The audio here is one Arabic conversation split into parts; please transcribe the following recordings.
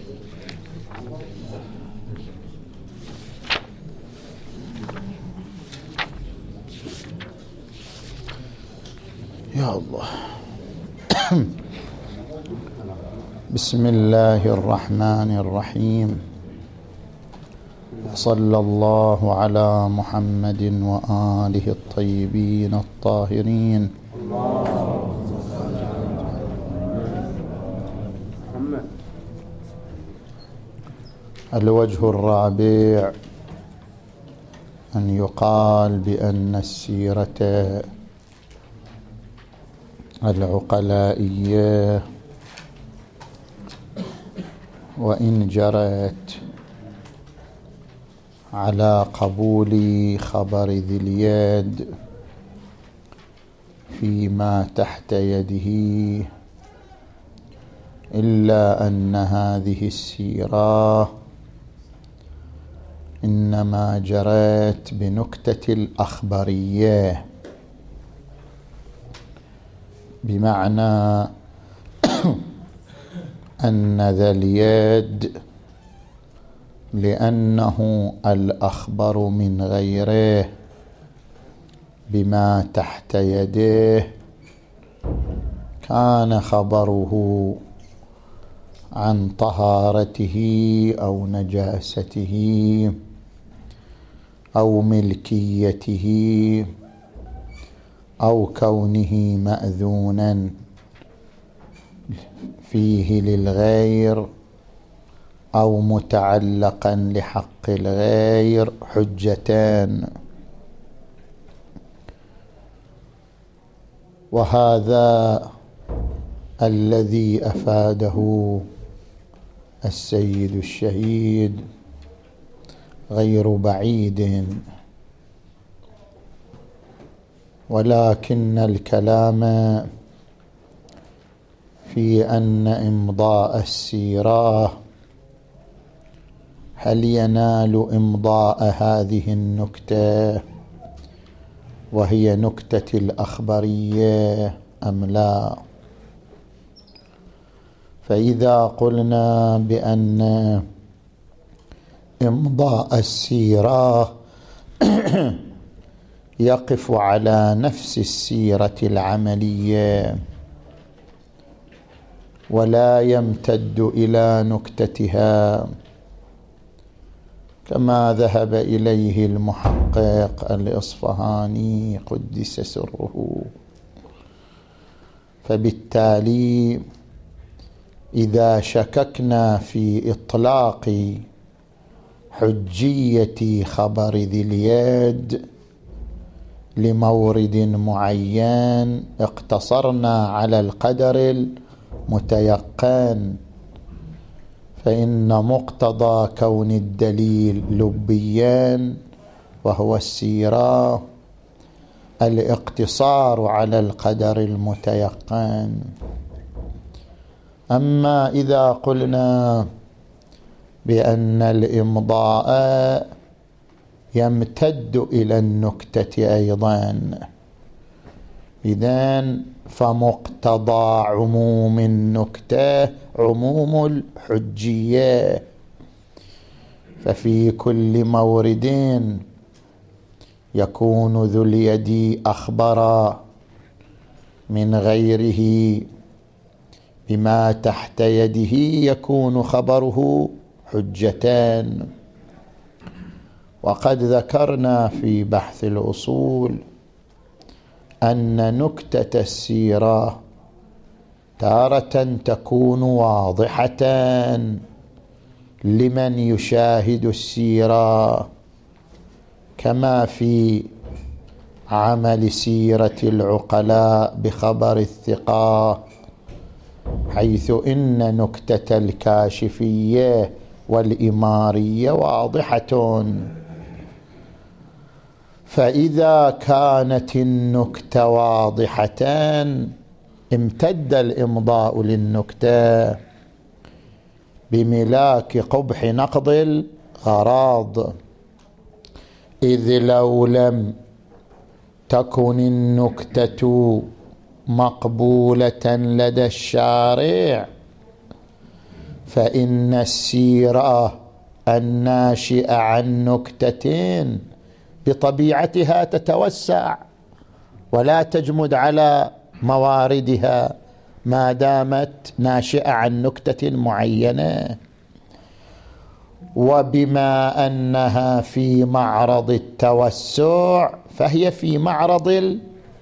يا الله. بسم الله الرحمن الرحيم. صلى الله على محمد وآله الطيبين الطاهرين. الوجه الرابع أن يقال بأن السيرة العقلائية وإن جرت على قبول خبر ذي اليد فيما تحت يده، إلا أن هذه السيرة إنما جرت بنكتة الأخبرية، بمعنى أن ذا اليد لأنه الأخبر من غيره بما تحت يده، كان خبره عن طهارته أو نجاسته أو ملكيته أو كونه مأذونا فيه للغير أو متعلقا لحق الغير حجتان. وهذا الذي أفاده السيد الشهيد غير بعيد، ولكن الكلام في أن إمضاء السيرة هل ينال إمضاء هذه النكتة وهي نكتة الأخبرية أم لا؟ فإذا قلنا بأن إمضاء السيرة يقف على نفس السيرة العملية ولا يمتد إلى نكتتها، كما ذهب إليه المحقق الإصفهاني قدس سره، فبالتالي إذا شككنا في إطلاق حجية خبر ذي اليد لمورد معين اقتصرنا على القدر المتيقن، فإن مقتضى كون الدليل لبيا وهو السيرة الاقتصار على القدر المتيقن. أما إذا قلنا بأن الإمضاء يمتد إلى النكتة أيضا، إذن فمقتضى عموم النكتة عموم الحجية، ففي كل مورد يكون ذو اليد أخبر من غيره بما تحت يده يكون خبره حجتان. وقد ذكرنا في بحث الأصول أن نكتة السيرة تارة تكون واضحة لمن يشاهد السيرة، كما في عمل سيرة العقلاء بخبر الثقة، حيث إن نكتة الكاشفية والإمارية واضحة. فإذا كانت النكتة واضحة امتد الإمضاء للنكتة بملاك قبح نقض الغراض، إذ لو لم تكن النكتة مقبولة لدى الشارع فإن السيرة الناشئة عن نكتة بطبيعتها تتوسع ولا تجمد على مواردها ما دامت ناشئة عن نكتة معينة. وبما أنها في معرض التوسع فهي في معرض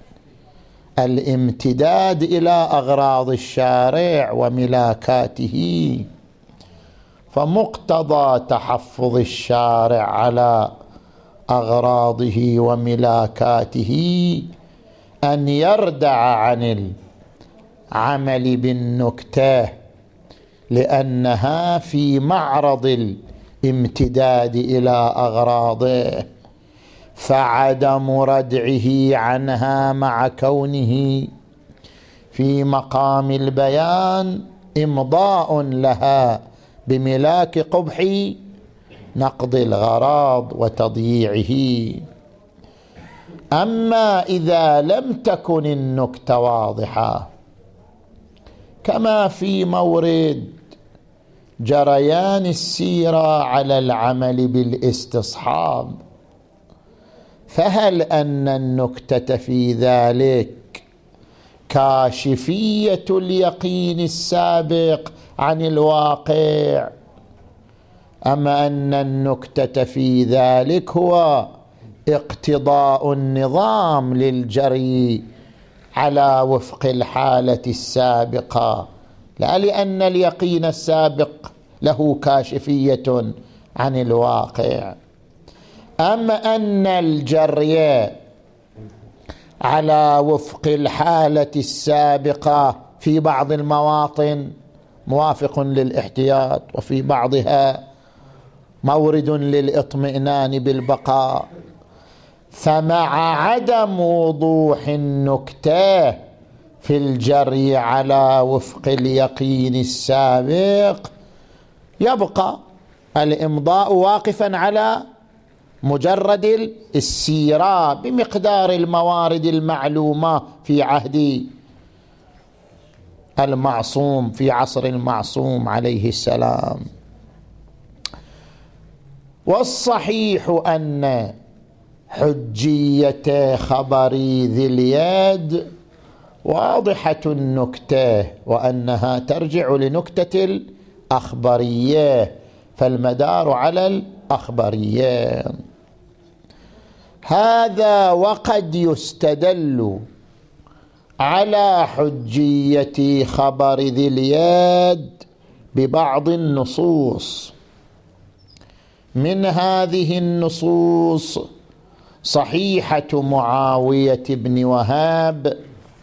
الامتداد إلى أغراض الشارع وملاكاته، فمقتضى تحفظ الشارع على أغراضه وملاكاته أن يردع عن العمل بالنكتة لأنها في معرض الامتداد إلى أغراضه، فعدم ردعه عنها مع كونه في مقام البيان إمضاء لها بملاك قبح نقض الغراض وتضييعه. أما إذا لم تكن النكتة واضحة كما في مورد جريان السيرة على العمل بالاستصحاب، فهل أن النكتة في ذلك كاشفية اليقين السابق عن الواقع، أم أن النكتة في ذلك هو اقتضاء النظام للجري على وفق الحالة السابقة، لا لأن اليقين السابق له كاشفية عن الواقع؟ أم أن الجري على وفق الحالة السابقة في بعض المواطن موافق للاحتياط وفي بعضها مورد للإطمئنان بالبقاء، فمع عدم وضوح النكتة في الجري على وفق اليقين السابق يبقى الإمضاء واقفا على مجرد السيرة بمقدار الموارد المعلومة في عهد المعصوم في عصر المعصوم عليه السلام. والصحيح أن حجية خبر ذي اليد واضحة النكتة، وأنها ترجع لنكتة الأخبرية، فالمدار على الأخبرية. هذا وقد يستدل على حجية خبر ذي اليد ببعض النصوص. من هذه النصوص صحيحة معاوية بن وهاب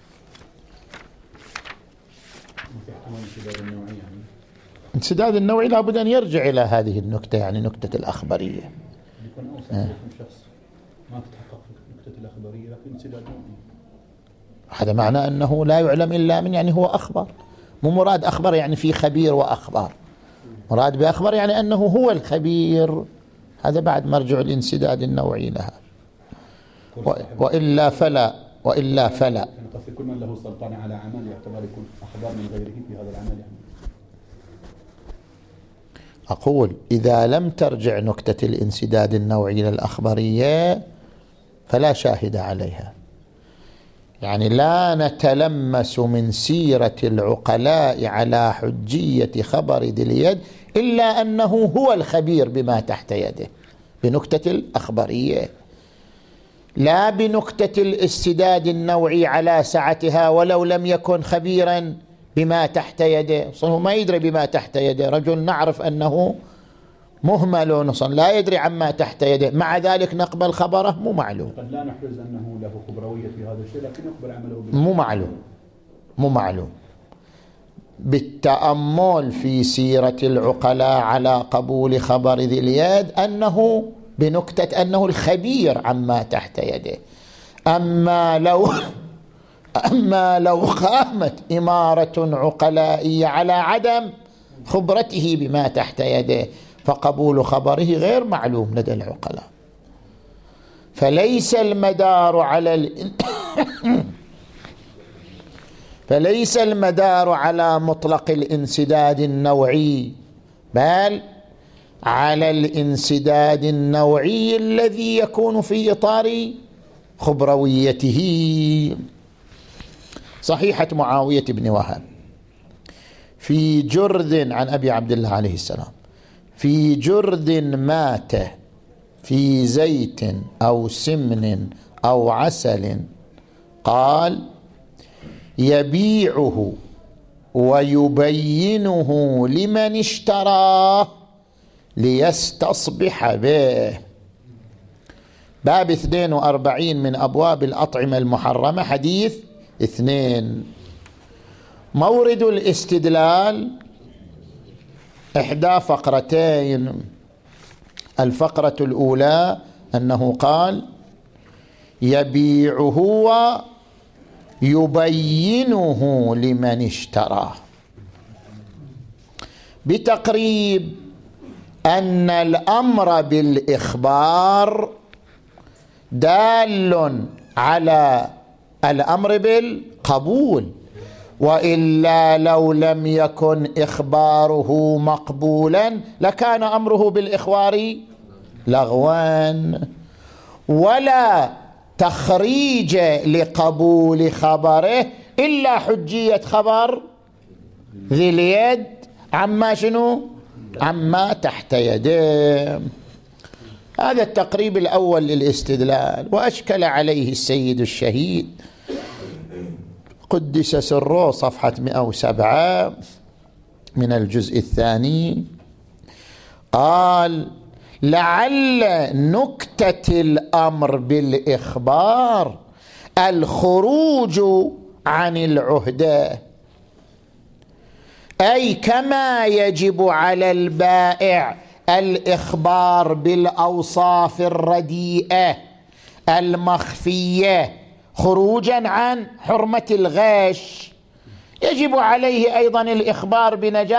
انسداد النوعي لابد أن يرجع إلى هذه النكتة، يعني نكتة الأخبرية. يكون أوسع شخص ما تتحقق نكتة الأخبرية لكن انسداد نوعي، هذا معنى أنه لا يعلم إلا من، يعني هو أخبر، مو مراد أخبر يعني في خبير وأخبار، مراد بأخبر يعني أنه هو الخبير، هذا بعد مرجع الانسداد النوعي لها. وإلا فلا كل من له سلطان على عمل يعتبر يكون أخبار من غيره في هذا العمل يعني. أقول إذا لم ترجع نكتة الانسداد النوعي للأخبرية فلا شاهد عليها، يعني لا نتلمس من سيرة العقلاء على حجية خبر ذي اليد إلا أنه هو الخبير بما تحت يده بنكتة الأخبرية، لا بنكتة الاستداد النوعي على سعتها ولو لم يكن خبيرا بما تحت يده. صنه ما يدري بما تحت يده، رجل نعرف أنه مهمل لا يدري عما تحت يده، مع ذلك نقبل خبره مو معلوم. قد لا نحرز أنه له خبروية في هذا الشيء لكن نقبل عمله مو معلوم. بالتأمل في سيرة العقلاء على قبول خبر ذي اليد أنه بنكتة أنه الخبير عما تحت يده. أما لو قامت إمارة عقلائية على عدم خبرته بما تحت يده فقبول خبره غير معلوم لدى العقلاء. فليس المدار على مطلق الانسداد النوعي، بل على الانسداد النوعي الذي يكون في إطار خبرويته. صحيحة معاوية بن وهب في جرذ عن أبي عبد الله عليه السلام: في جرذ مات في زيت أو سمن أو عسل، قال: يبيعه ويبينه لمن اشتراه ليستصبح به. باب 42 من أبواب الأطعمة المحرمة، حديث 2. مورد الاستدلال إحدى فقرتين. الفقرة الأولى أنه قال: يبيعه ويبينه لمن اشتراه، بتقريب أن الأمر بالإخبار دال على الأمر بالقبول، وإلا لو لم يكن إخباره مقبولا لكان أمره بالإخبار لغوا، ولا تخريج لقبول خبره إلا حجية خبر ذي اليد عما شنو؟ عما تحت يده. هذا التقريب الأول للاستدلال. وأشكل عليه السيد الشهيد قدس سره صفحة 107 من الجزء الثاني، قال: لعل نكتة الأمر بالإخبار الخروج عن العهدة، أي كما يجب على البائع الإخبار بالأوصاف الرديئة المخفية خروجا عن حرمة الغش، يجب عليه أيضا الإخبار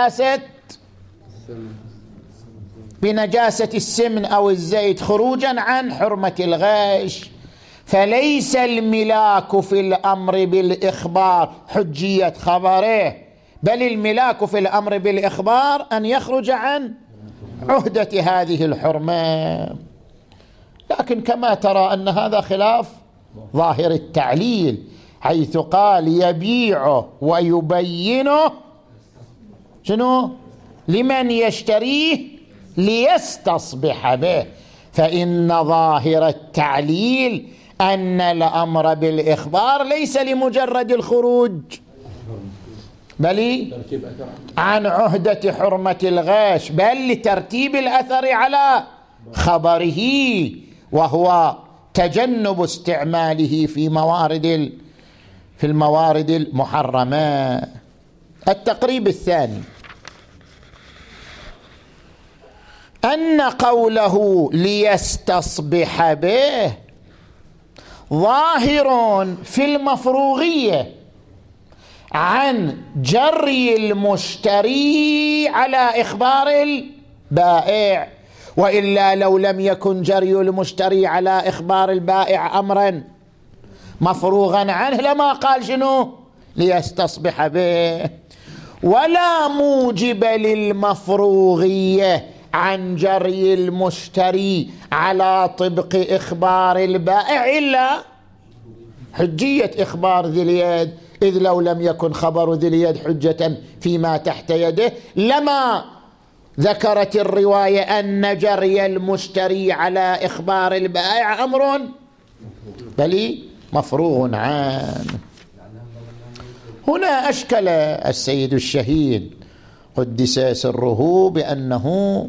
بنجاسة السمن أو الزيت خروجا عن حرمة الغش. فليس الملاك في الأمر بالإخبار حجية خبره، بل الملاك في الأمر بالإخبار أن يخرج عن عهدة هذه الحرمة. لكن كما ترى أن هذا خلاف ظاهر التعليل، حيث قال: يبيعه ويبينه شنو؟ لمن يشتريه ليستصبح به. فإن ظاهر التعليل أن الأمر بالإخبار ليس لمجرد الخروج، بل عن عهدة حرمة الغش، بل لترتيب الأثر على خبره، وهو تجنب استعماله في الموارد المحرمة. التقريب الثاني أن قوله ليستصبح به ظاهر في المفروغية عن جري المشتري على إخبار البائع، وإلا لو لم يكن جري المشتري على إخبار البائع أمرا مفروغا عنه لما قال شنو؟ ليستصبح به. ولا موجب للمفروغية عن جري المشتري على طبق إخبار البائع إلا حجية إخبار ذي اليد، إذ لو لم يكن خبر ذي اليد حجة فيما تحت يده لما ذكرت الرواية أن جري المشتري على إخبار البائع أمر بل مفروغ عنه. هنا أشكل السيد الشهيد قدس سره بأنه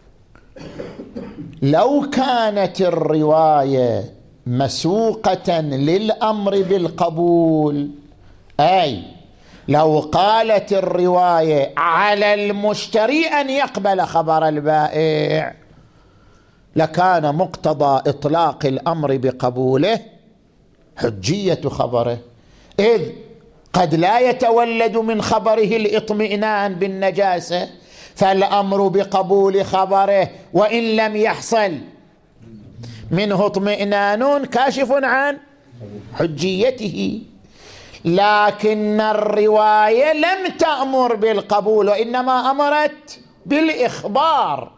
لو كانت الرواية مسوقة للأمر بالقبول، أي لو قالت الرواية على المشتري أن يقبل خبر البائع، لكان مقتضى إطلاق الأمر بقبوله حجية خبره، إذ قد لا يتولد من خبره الاطمئنان بالنجاسة، فالأمر بقبول خبره وإن لم يحصل منه اطمئنان كاشف عن حجيته. لكن الرواية لم تأمر بالقبول وإنما أمرت بالإخبار.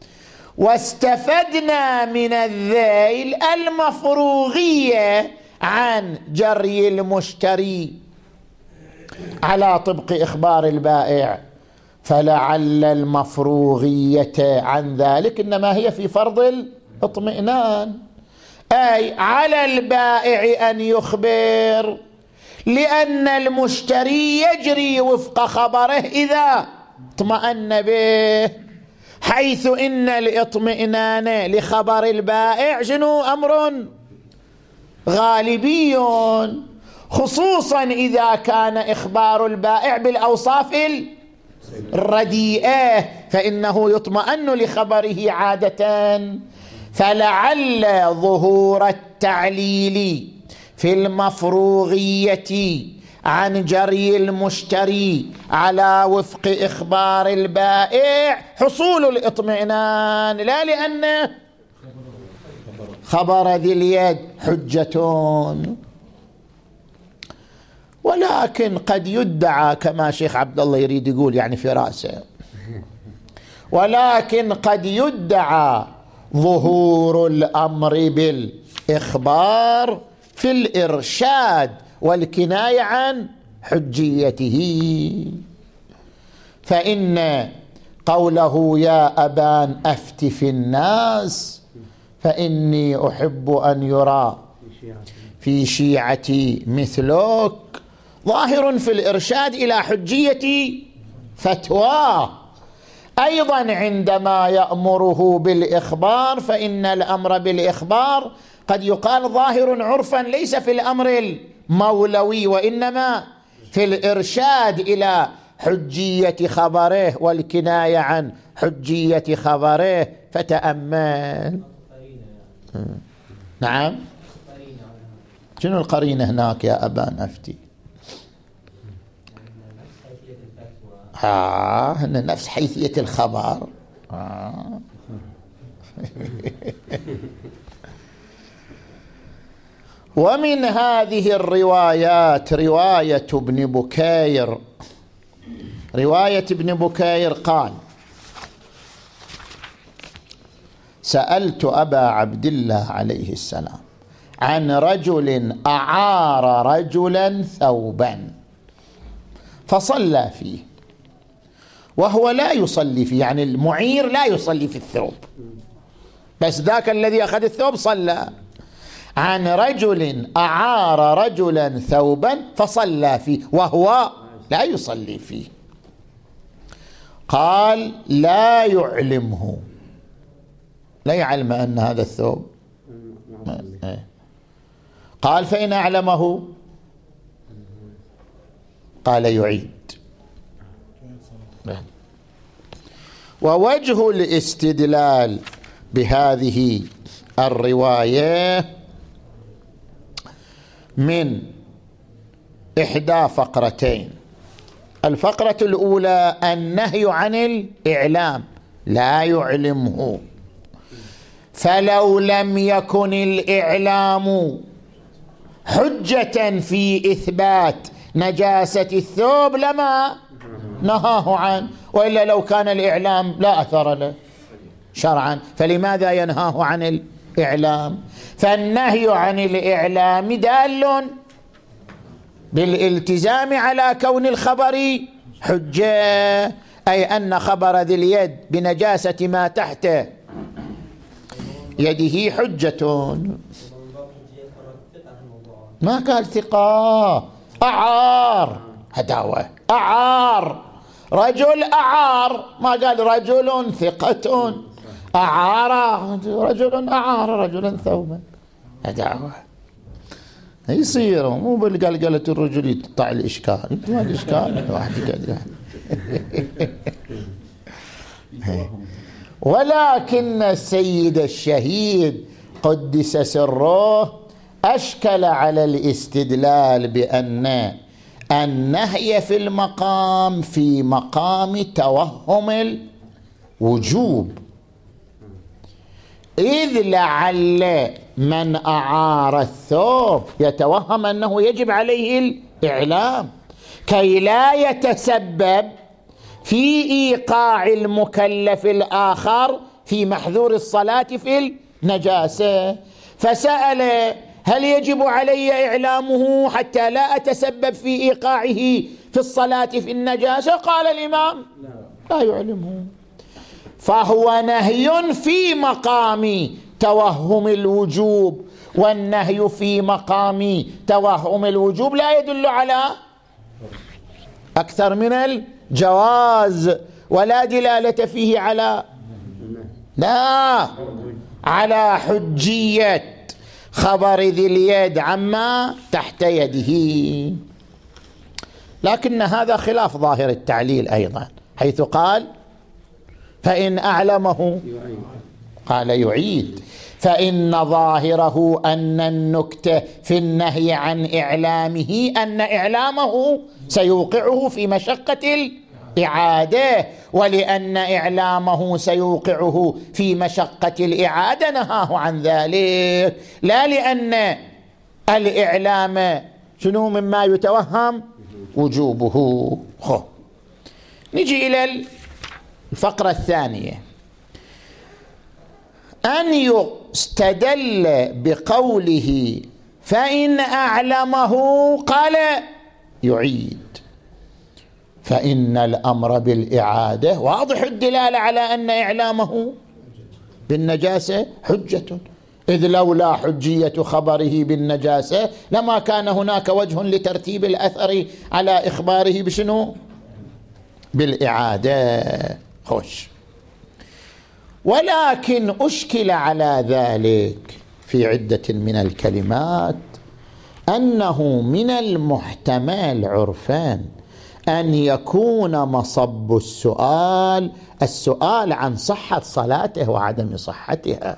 واستفدنا من الذيل المفروغية عن جري المشتري على طبق إخبار البائع، فلعل المفروغية عن ذلك إنما هي في فرض الاطمئنان، أي على البائع أن يخبر، لأن المشتري يجري وفق خبره إذا اطمأن به، حيث إن الاطمئنان لخبر البائع شنو؟ أمر غالبي، خصوصا إذا كان إخبار البائع بالأوصاف الرديئة فإنه يطمئن لخبره عادة. فلعل ظهور التعليل في المفروغية عن جري المشتري على وفق إخبار البائع حصول الاطمئنان، لا لأن خبر ذي اليد حجة. ولكن قد يدعى كما شيخ عبد الله يريد يقول يعني في رأسه، ولكن قد يدعى ظهور الأمر بالإخبار في الإرشاد والكناية عن حجيته. فإن قوله يا أبان أفت في الناس فإني أحب أن يرى في شيعتي مثلك ظاهر في الإرشاد إلى حجية فتواه. أيضا عندما يأمره بالإخبار فإن الأمر بالإخبار قد يقال ظاهر عرفا ليس في الأمر المولوي وإنما في الإرشاد إلى حجية خبره والكناية عن حجية خبره. فتأمل. نعم، شنو القرينة هناك يا أبان أفتي؟ نفس حيثية الخبر. ومن هذه الروايات رواية ابن بكير. رواية ابن بكير قال: سألت أبا عبد الله عليه السلام عن رجل أعار رجلا ثوبا فصلى فيه وهو لا يصلي فيه، يعني المعير لا يصلي في الثوب، بس ذاك الذي أخذ الثوب صلى. عن رجل أعار رجلا ثوبا فصلى فيه وهو لا يصلي فيه. قال: لا يعلمه، لا يعلم أن هذا الثوب. قال: فإن أعلمه؟ قال: يعيد. ووجه الاستدلال بهذه الرواية من إحدى فقرتين. الفقرة الأولى النهي عن الإعلام، لا يعلمه، فلو لم يكن الإعلام حجة في إثبات نجاسة الثوب لما نهاه عنه، وإلا لو كان الإعلام لا أثر له شرعا فلماذا ينهاه عن الإعلام؟ فالنهي عن الإعلام دال بالالتزام على كون الخبر حجة، أي أن خبر ذي اليد بنجاسة ما تحت يده حجة. ما قال ثقة، أعار، هداوة، أعار رجل، أعار، ما قال رجل ثقة، أعار رجل، أعار رجلا ثوبا، هداوة. يصير مو بالقلقلة الرجل يقطع الإشكال، ما الإشكال واحد يقعد. ولكن السيد الشهيد قدس سره أشكل على الاستدلال بأن النهي في المقام في مقام توهم الوجوب، إذ لعل من أعار الثوب يتوهم أنه يجب عليه إعلام كي لا يتسبب في إيقاع المكلف الآخر في محذور الصلاة في النجاسة. فسأل هل يجب علي إعلامه حتى لا أتسبب في إيقاعه في الصلاة في النجاسة؟ قال الإمام لا يعلمه. فهو نهي في مقام توهم الوجوب، والنهي في مقام توهم الوجوب لا يدل على أكثر من الجواز، ولا دلالة فيه على حجية خبر ذي اليد عما تحت يده. لكن هذا خلاف ظاهر التعليل أيضا، حيث قال فإن أعلمه قال يعيد، فإن ظاهره أن النكتة في النهي عن إعلامه أن إعلامه سيوقعه في مشقة الإعادة، ولأن إعلامه سيوقعه في مشقة الإعادة نهاه عن ذلك، لا لأن الإعلام شنو مما يتوهم وجوبه. نجي إلى الفقرة الثانية، أن يستدل بقوله فإن أعلمه قال يعيد، فإن الأمر بالإعادة واضح الدلالة على أن إعلامه بالنجاسة حجة، إذ لولا حجية خبره بالنجاسة لما كان هناك وجه لترتيب الأثر على إخباره بشنو؟ بالإعادة. خوش. ولكن أشكل على ذلك في عدة من الكلمات أنه من المحتمل عرفان أن يكون مصب السؤال عن صحة صلاته وعدم صحتها،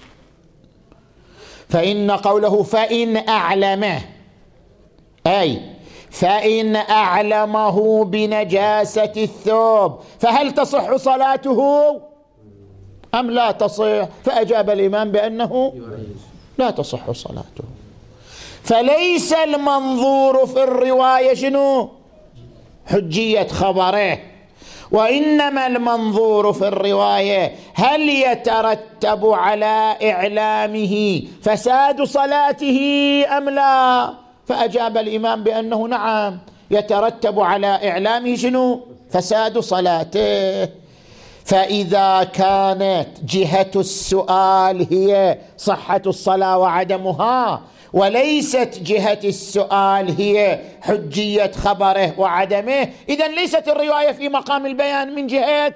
فإن قوله فإن أعلمه أي فإن أعلمه بنجاسة الثوب فهل تصح صلاته أم لا تصح؟ فأجاب الإمام بأنه لا تصح صلاته. فليس المنظور في الرواية شنو؟ حجية خبره، وإنما المنظور في الرواية هل يترتب على إعلامه فساد صلاته أم لا؟ فأجاب الإمام بأنه نعم يترتب على إعلامه شنو؟ فساد صلاته. فإذا كانت جهة السؤال هي صحة الصلاة وعدمها، وليست جهة السؤال هي حجية خبره وعدمه، إذن ليست الرواية في مقام البيان من جهة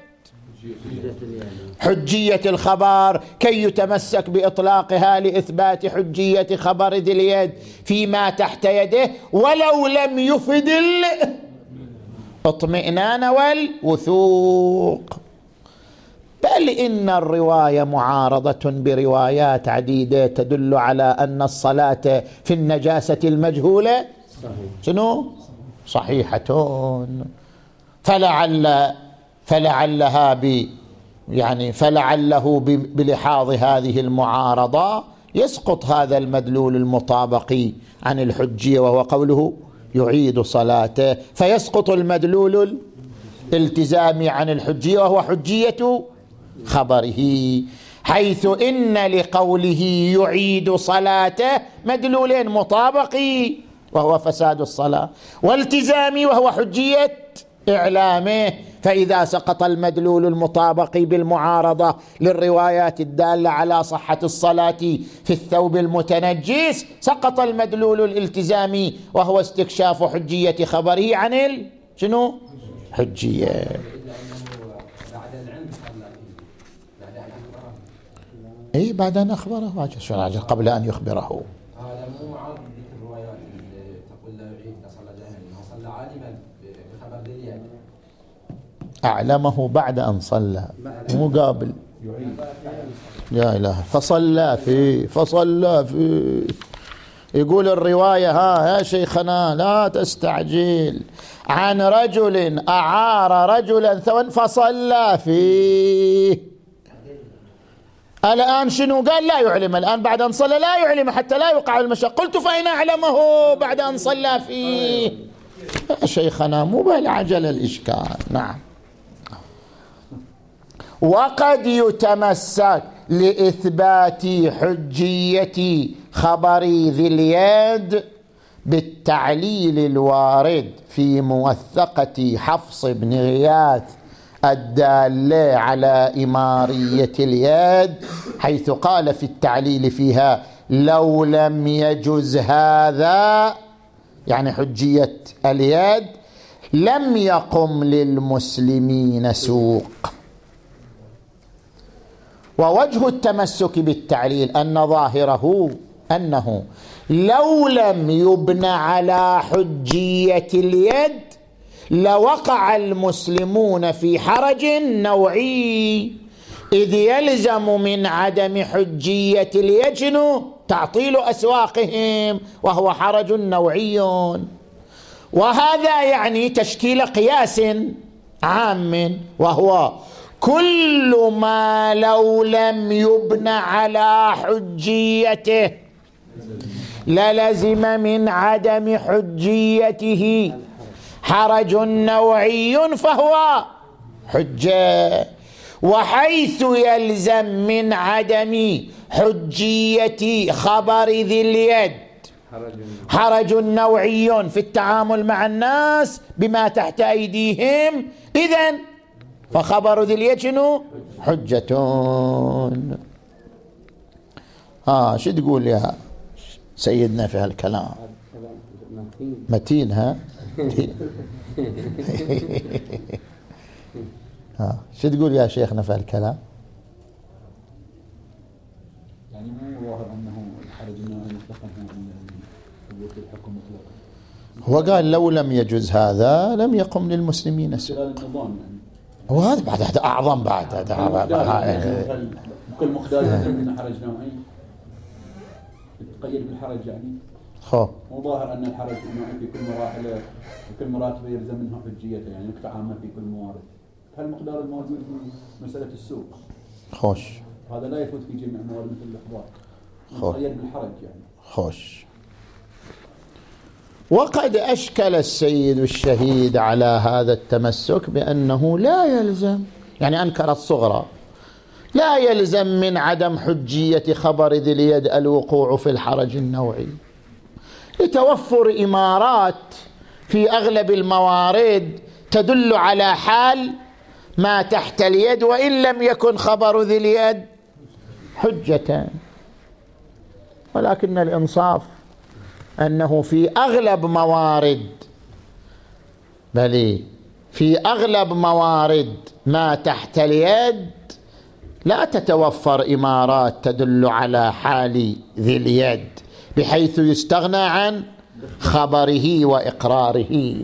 حجية الخبر كي يتمسك بإطلاقها لإثبات حجية خبر ذي اليد فيما تحت يده، ولو لم يفد الاطمئنان والوثوق. بل إن الرواية معارضة بروايات عديدة تدل على أن الصلاة في النجاسة المجهولة شنو؟ صحيحة. فلعله بلحاظ هذه المعارضة يسقط هذا المدلول المطابق عن الحجية وهو قوله يعيد صلاته، فيسقط المدلول الالتزامي عن الحجية وهو حجية خبره، حيث إن لقوله يعيد صلاته مدلولين مطابقي وهو فساد الصلاة، والتزامي وهو حجية إعلامه. فإذا سقط المدلول المطابقي بالمعارضة للروايات الدالة على صحة الصلاة في الثوب المتنجس، سقط المدلول الالتزامي وهو استكشاف حجية خبره عن شنو؟ حجية. اي بعد ان اخبره قبل ان يخبره. هذا مو معارض بالروايات اللي تقول لا يعيد صلى جهنم، صلى عالما بخبر دليل اعلمه بعد ان صلى مو قابل. يا اله فصلى فيه يقول الرواية يا شيخنا لا تستعجل، عن رجل أعار رجلا ثوبا فصلى فيه. الآن شنو قال؟ لا يعلم الآن بعد أن صلى، لا يعلم حتى لا يوقع المشق. قلت فإن أعلمه بعد أن صلى فيه. شيخنا مو بالعجل الإشكال. نعم. وقد يتمسك لإثبات حجية خبر ذي اليد بالتعليل الوارد في موثقة حفص بن غياث الدالة على إمارية اليد، حيث قال في التعليل فيها: لو لم يجز هذا، يعني حجية اليد، لم يقم للمسلمين سوق. ووجه التمسك بالتعليل أن ظاهره أنه لو لم يبنى على حجية اليد لوقع المسلمون في حرج نوعي، إذ يلزم من عدم حجية اليد تعطيل أسواقهم، وهو حرج نوعي. وهذا يعني تشكيل قياس عام، وهو كل ما لو لم يبنى على حجيته للزم من عدم حجيته حرج نوعي فهو حجة. وحيث يلزم من عدم حجية خبر ذي اليد حرج نوعي في التعامل مع الناس بما تحت أيديهم، إذن فخبر ذي اليد شنو؟ حجة. شو تقول يا سيدنا في هالكلام؟ متين. ها شو تقول يا شيخنا في هالكلام؟ يعني مو ظاهر أنه الحرج مطلقا ثبوت الحكم مطلقا. هو قال لو لم يجوز هذا لم يقم للمسلمين سوق. وهذا بعد هذا أعظم بعد هذا كل مقدار من حرج نوعي تقيد بالحرج، يعني مو ظاهر أن الحرج نوعي في كل مراحل وكل مراتب يلزم منها حجيته، يعني نكتة عامة في كل موارد. هالمقدار الموجود في مسألة السوق هذا لا يفوت في جميع موارد مثل الإحضار، مقيد بالحرج يعني. وقد أشكل السيد الشهيد على هذا التمسك بأنه لا يلزم، يعني أنكر الصغرى، لا يلزم من عدم حجية خبر ذي اليد الوقوع في الحرج النوعي، لتوفر إمارات في أغلب الموارد تدل على حال ما تحت اليد، وإن لم يكن خبر ذي اليد حجة. ولكن الإنصاف أنه في أغلب موارد ما تحت اليد لا تتوفر إمارات تدل على حال ذي اليد بحيث يستغنى عن خبره وإقراره.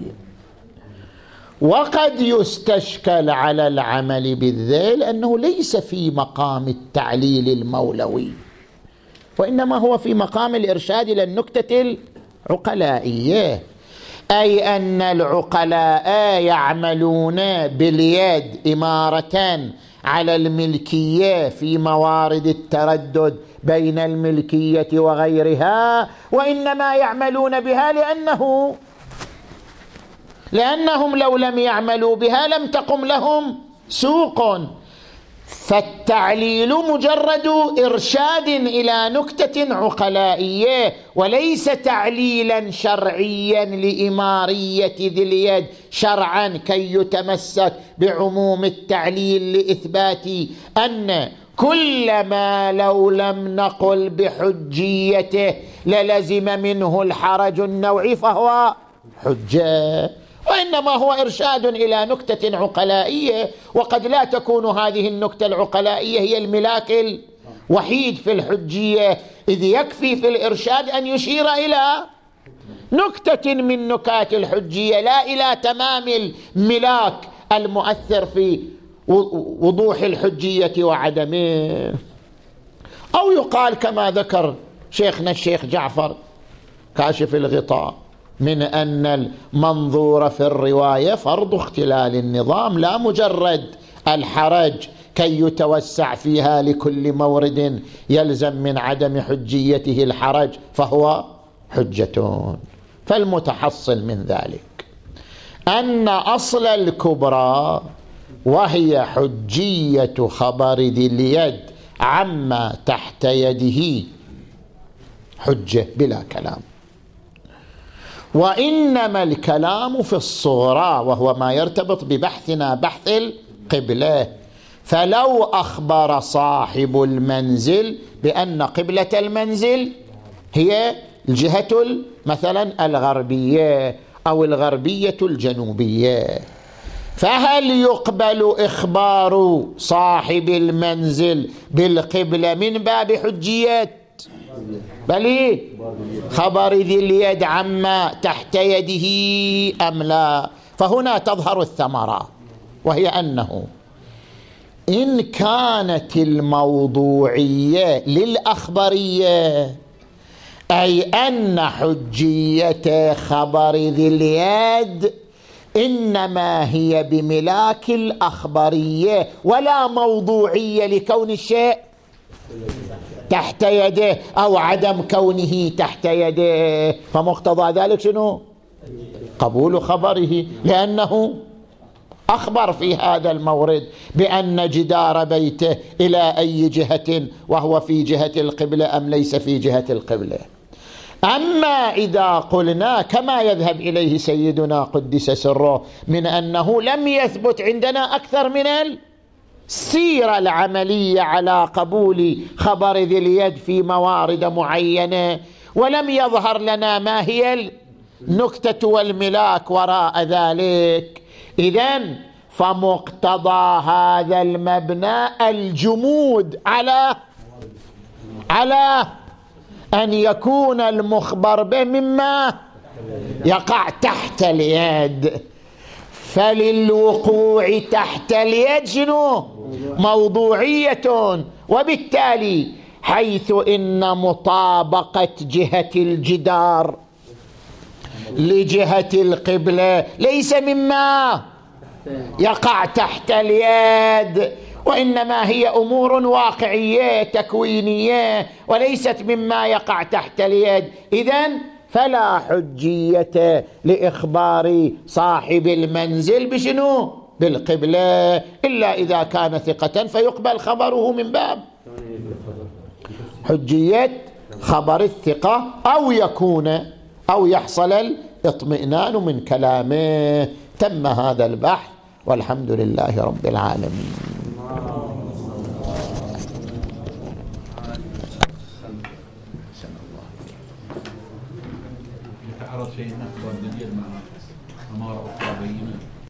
وقد يستشكل على العمل بالذيل أنه ليس في مقام التعليل المولوي، وإنما هو في مقام الإرشاد إلى النكتة العقلائية، أي أن العقلاء يعملون باليد إمارة على الملكية في موارد التردد بين الملكية وغيرها، وإنما يعملون بها لأنهم لو لم يعملوا بها لم تقم لهم سوق. فالتعليل مجرد إرشاد إلى نكتة عقلائية، وليس تعليلا شرعيا لإمارية ذي اليد شرعا كي يتمسك بعموم التعليل لإثبات أن كل ما لو لم نقل بحجيته للزم منه الحرج النوعي فهو حجة، وإنما هو إرشاد إلى نكتة عقلائية. وقد لا تكون هذه النكتة العقلائية هي الملاك الوحيد في الحجية، إذ يكفي في الإرشاد أن يشير إلى نكتة من نكات الحجية، لا إلى تمام الملاك المؤثر في وضوح الحجية وعدمه. أو يقال كما ذكر شيخنا الشيخ جعفر كاشف الغطاء من أن المنظور في الرواية فرض اختلال النظام لا مجرد الحرج كي يتوسع فيها لكل مورد يلزم من عدم حجيته الحرج فهو حجة. فالمتحصل من ذلك أن أصل الكبرى وهي حجية خبر ذي اليد عما تحت يده حجة بلا كلام، وإنما الكلام في الصغرى وهو ما يرتبط ببحثنا بحث القبلة. فلو أخبر صاحب المنزل بأن قبلة المنزل هي الجهة مثلا الغربية أو الغربية الجنوبية، فهل يقبل إخبار صاحب المنزل بالقبلة من باب حجية بل خبر ذي اليد عما تحت يده أم لا؟ فهنا تظهر الثمرة، وهي أنه إن كانت الموضوعية للأخبرية أي أن حجية خبر ذي اليد إنما هي بملاك الأخبرية ولا موضوعية لكون الشيء تحت يده أو عدم كونه تحت يده، فمقتضى ذلك شنو؟ قبول خبره، لأنه أخبر في هذا المورد بأن جدار بيته إلى أي جهة وهو في جهة القبلة أم ليس في جهة القبلة. أما إذا قلنا كما يذهب إليه سيدنا قدس سره من أنه لم يثبت عندنا أكثر من السيرة العملية على قبول خبر ذي اليد في موارد معينة، ولم يظهر لنا ما هي النكتة والملاك وراء ذلك، إذن فمقتضى هذا المبنى الجمود على أن يكون المخبر به مما يقع تحت اليد. فللوقوع تحت اليد شنو؟ موضوعية، وبالتالي حيث إن مطابقة جهة الجدار لجهة القبلة ليس مما يقع تحت اليد، وإنما هي أمور واقعية تكوينية وليست مما يقع تحت اليد، إذن فلا حجية لإخبار صاحب المنزل بشنو؟ بالقبلة، إلا إذا كان ثقة فيقبل خبره من باب حجية خبر الثقة، أو يحصل الاطمئنان من كلامه. تم هذا البحث والحمد لله رب العالمين. تعرض شيء نقل الدليل مع أمارة أخرى بينة